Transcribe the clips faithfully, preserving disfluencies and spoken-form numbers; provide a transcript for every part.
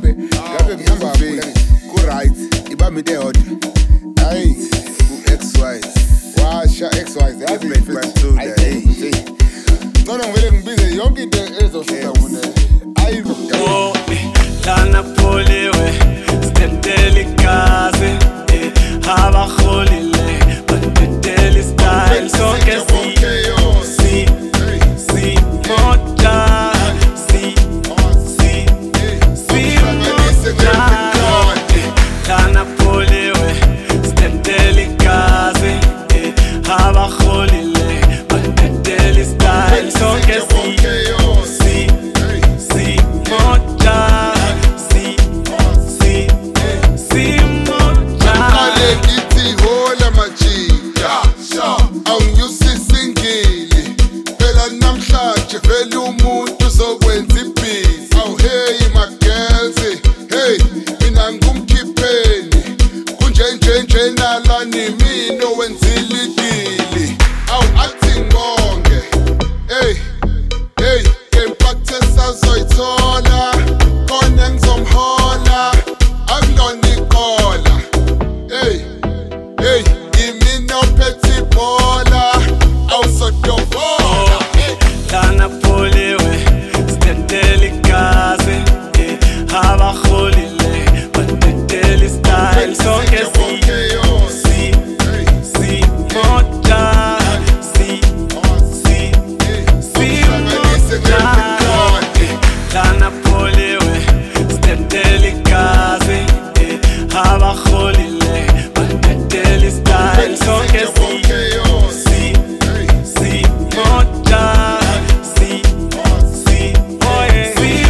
ngabe ngabe ngihamba ku right ibami de hot hayi ku X Y washa X Y yazi mfethu hey nona ngivele ngibize yonke into ezofika mina ayibo oh lana poliwe stendeli kaze haba kholile bandeli style so ke si si moja si si si moja lana poliwe stendeli kaze haba kholile bandeli style so ke si si moja si si si moja alekithi hola majika awunyusisingili phela namhlanje vele umuntu zokwenza ibhizi awu hey my girls hey mina ngumkhipheni kunje nje nje nalani mina wenzile idili awu athi ngonge hey hey impact sazoyithola kona ngizomhola akunonikola hey hey imina uphethe ibhola awusodobola lana poliwe stendeli kaze haba kholile bandeli style so ke si si moja si si si moja lana poliwe stendeli kaze haba kholile bandeli style so ke si si moja si si oye si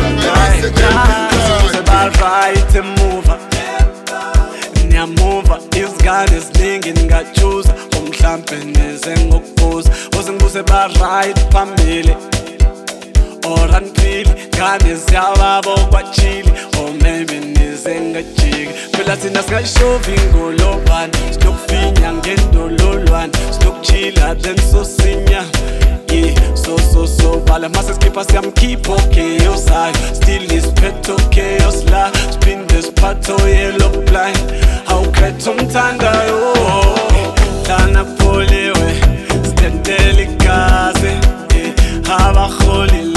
right mover niyamuva izingane eziningi ningachuza umhlambe neze ngokubuza uzingibuse ba right phambili oranpili ngane ziyababo kwachili or maybe nize ngajiki phela thina singayishovi ngolobani sinokufinya ngendololwane sinokuchila then sosinya yeah so so so bala mase skipper siyamkhipha chaos ayo still is petto chaos la spin this pato yellow blind how can umthandayo lana poliwe stendeli kaze haba kholile